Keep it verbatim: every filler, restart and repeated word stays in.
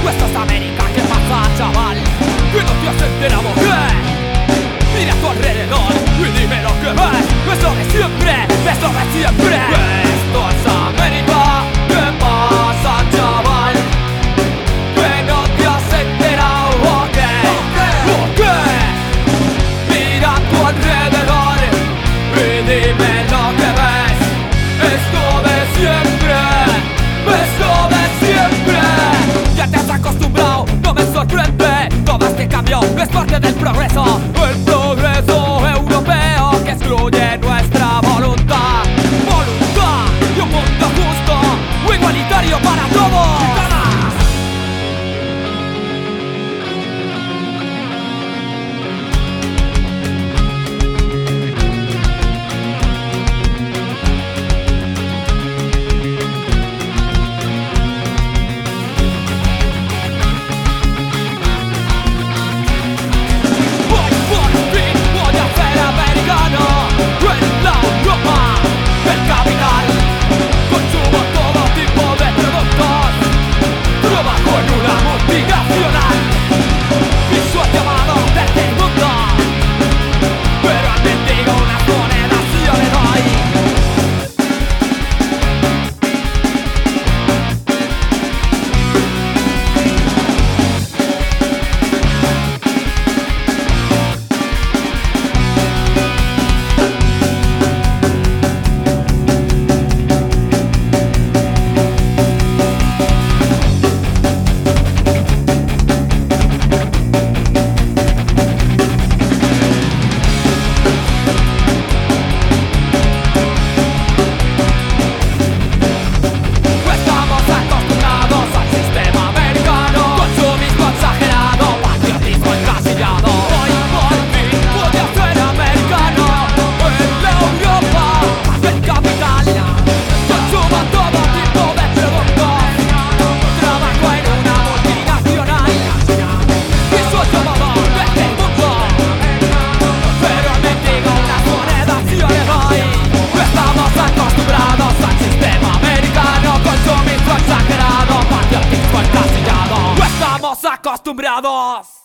Esto es América, ¿qué pasa, chaval? Que no te has enterado, ¿qué? Mira a tu alrededor y dime lo que ves. Es lo de siempre, es lo de siempre. Esto es América, ¿qué pasa, chaval? Que no te has enterado, ¿o qué? ¿O qué? Mira a tu alrededor y dime lo que ves. Esto de siempre, esto de siempre. Ya te has acostumbrado, no me sorprende. Todo este cambio es parte del progreso. El progreso europeo que excluye nuestra voluntad. Voluntad y un mundo justo, igualitario para todos. Acostumbrados.